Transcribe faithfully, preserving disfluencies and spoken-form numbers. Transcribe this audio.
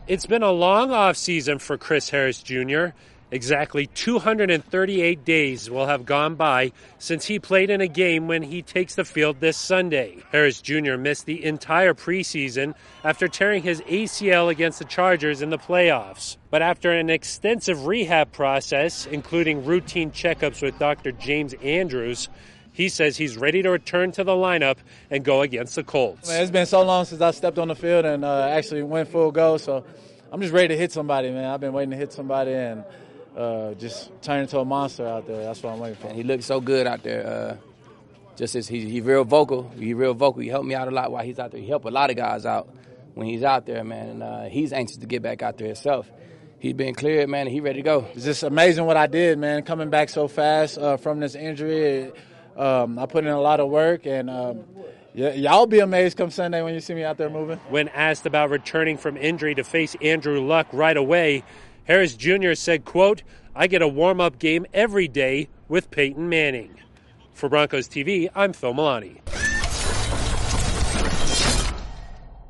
It's been a long offseason for Chris Harris Junior Exactly two hundred thirty-eight days will have gone by since he played in a game when he takes the field this Sunday. Harris Junior missed the entire preseason after tearing his A C L against the Chargers in the playoffs. But after an extensive rehab process, including routine checkups with Doctor James Andrews, he says he's ready to return to the lineup and go against the Colts. Man, it's been so long since I stepped on the field and uh, actually went full go, so I'm just ready to hit somebody, man. I've been waiting to hit somebody and uh, just turn into a monster out there. That's what I'm waiting for. And he looks so good out there. Uh, just as he's he real vocal. He real vocal. He helped me out a lot while he's out there. He helped a lot of guys out when he's out there, man. And uh, he's anxious to get back out there himself. He's been cleared, man, and he's ready to go. It's just amazing what I did, man, coming back so fast uh, from this injury. Um, I put in a lot of work, and um, y- y'all be amazed come Sunday when you see me out there moving. When asked about returning from injury to face Andrew Luck right away, Harris Junior said, quote, "I get a warm-up game every day with Peyton Manning." For Broncos T V, I'm Phil Milani.